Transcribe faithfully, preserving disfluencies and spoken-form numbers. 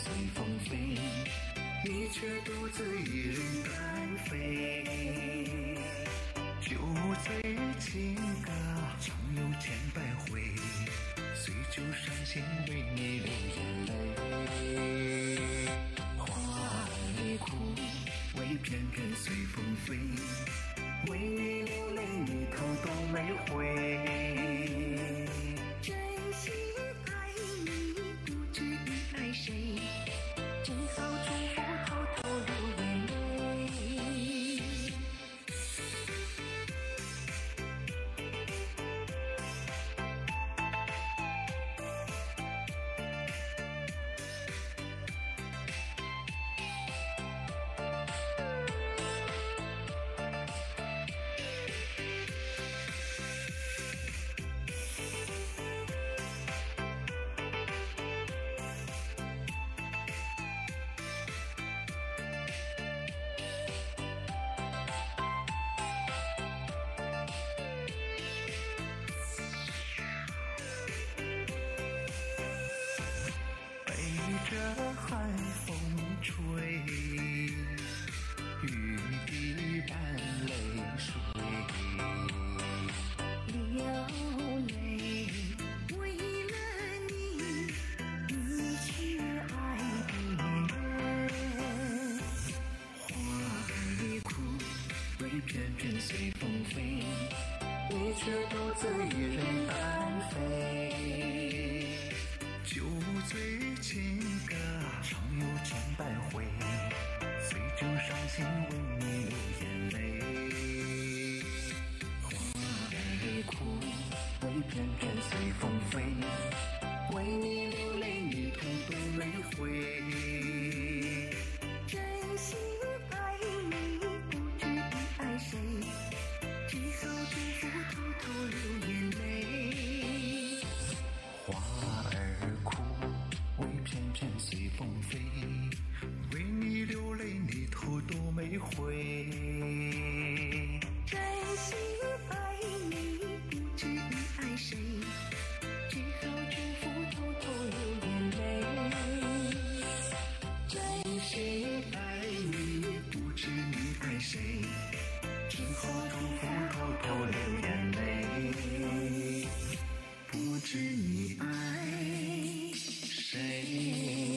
随风飞，你却独自一人单飞。酒醉情歌常有千百回，随酒伤心为你流眼泪。花儿哭，为翩翩随风飞，为你流泪你头都没回。 真心爱你，不知你爱谁，只好祝福偷偷流眼泪。 这寒风吹，雨滴伴泪水， 流泪为了你，你却爱别人。 花儿哭，为翩翩随风飞，你却独自一人单飞。酒醉情歌常有千百回，随酒伤心为你流眼泪。花儿哭，为翩翩随风飞，为你流泪你头都没回。 真心爱你，不知你爱谁，只好祝福偷偷流眼泪。 花儿哭，为翩翩随风飞，为你流泪你头都没回。 真心爱你，不知你爱谁，只好祝福偷偷流眼泪。 真心爱你，不知你爱谁，只好祝福偷偷流眼泪。不知你爱谁。